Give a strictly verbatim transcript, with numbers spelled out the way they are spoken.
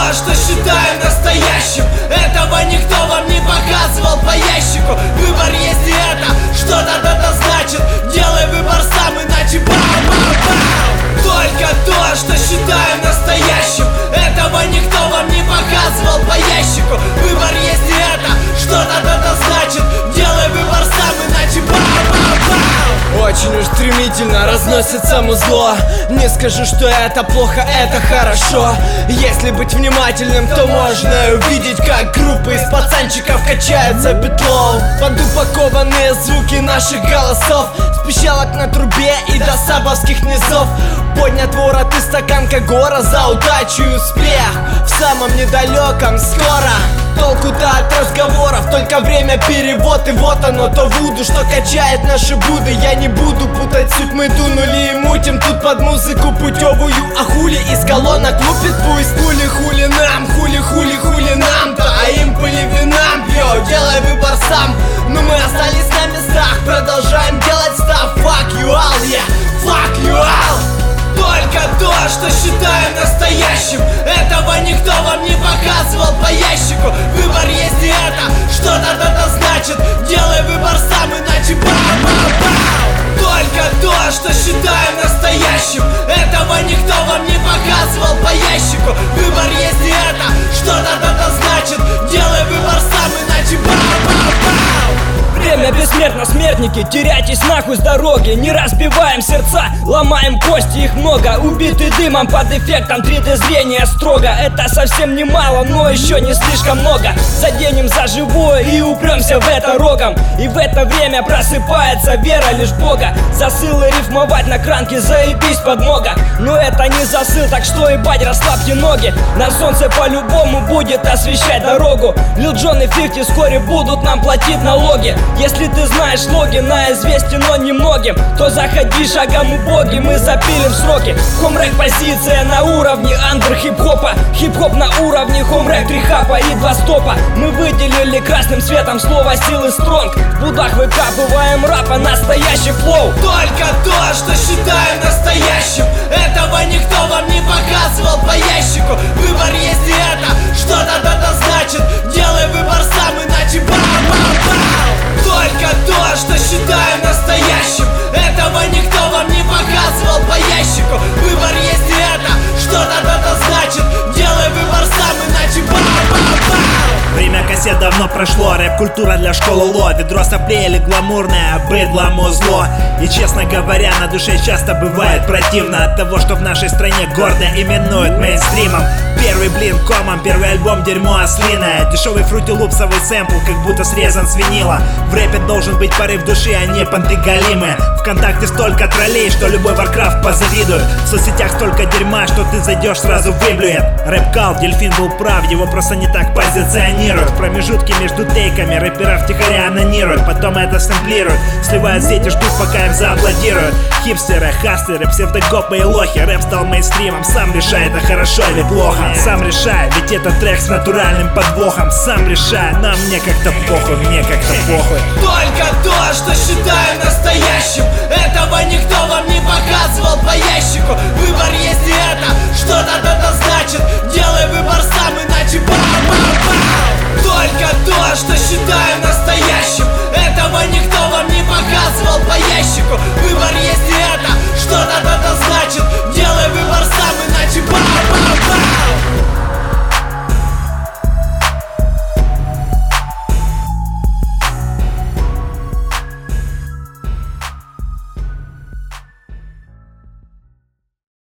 что считаю настоящим. Этого никто вам не показывал по ящику. Выбор есть и это что-то это значит. Делай выбор сам, иначе бау-бау-бау. Только то, что считаю настоящим. Этого никто вам не показывал по ящику. Выбор есть и это что-то это значит. Делай выбор сам, иначе бау-бау-бау. Очень уж стремительно разносится музло. Не скажу, что это плохо, это хорошо. Если быть внимательным, то можно увидеть, как группы из пацанчиков качаются битлоу. Под упакованные звуки наших голосов, с пищалок на трубе и до сабовских низов. Поднят ворот и стаканка гора за удачу и успех в самом недалеком скоро. Толку-то от разговоров, только время перевод. И вот оно, то вуду, что качает наши буды. Я не буду путать суть, мы дунули и мутим тут под музыку путевую. А хули из колонок лупит пусть. Хули-хули нам, хули-хули-хули нам-то, а им пыли винам. Йо, делай выбор сам. Но мы остались на местах, продолжаем делать став. Fuck you all, yeah, fuck you all. Только то, что считаю настоящим. Этого никто вам не показывал по ящику. Выбор есть и это что-то это значит. Делай выбор сам, иначе бау-бау-бау. Только то, что считаю настоящим. Этого никто вам не показывал по ящику. Выбор есть и это что-то это значит. Делай выбор сам, иначе бау-бау-бау. Время бессмертно, смертники, теряйтесь нахуй с дороги. Не разбиваем сердца, ломаем кости, их много. Убиты дымом под эффектом три дэ зрения строго. Это совсем немало, но еще не слишком много. Заденем за живое и упремся в это рогом. И в это время просыпается вера лишь Бога. Засылы рифмовать на кранке, заебись подмога. Но это не засыл, так что ебать, расслабьте ноги. На солнце по-любому будет освещать дорогу. Лил Джон и фифти вскоре будут нам платить налоги. Если ты знаешь логи на известен, но немногим, то заходи шагом убогим, мы запилим сроки. Хомрэк позиция на уровне андер хип-хопа. Хип-хоп на уровне хомрэк, три хапа и два стопа. Мы выделили красным светом слово силы стронг. В будах выкапываем рэпа, настоящий флоу. Только то, что считаю настоящим. Этого никто вам не показывал по ящику. Выбор есть и это что-то это значит. Делай выбор сам, иначе бау-бау-бау. Только то, что считаю настоящим. Этого никто вам не показывал по ящику. Выбор есть и это что-то это значит. Делай выбор сам, иначе бау-бау-бау. Время кассет давно прошло, рэп-культура для школы ло. Ведро соплей или гламурное, быдло, музло. И честно говоря, на душе часто бывает противно от того, что в нашей стране гордо именуют мейнстримом. Первый блин комом, первый альбом дерьмо ослиное. Дешевый фрутилупсовый сэмпл, как будто срезан с винила. В рэпе должен быть порыв души, а не понты галимы. Вконтакте столько троллей, что любой Warcraft позавидует. В соцсетях столько дерьма, что ты зайдешь, сразу выблюет. Рэп-кал, Дельфин был прав, его просто не так позиционируют. Промежутки между тейками рэперов втихаря анонируют. Потом это сэмплируют, сливают сети, ждут, пока им зааплодируют. Хипстеры, хастлеры, псевдокопы и лохи. Рэп стал мейнстримом, сам решай, это хорошо или плохо. Сам решай, ведь это трек с натуральным подвохом. Сам решай, но мне как-то похуй, мне как-то похуй. Только то, что считаю настоящим. Этого никто вам не показывал по ящику. Выбор есть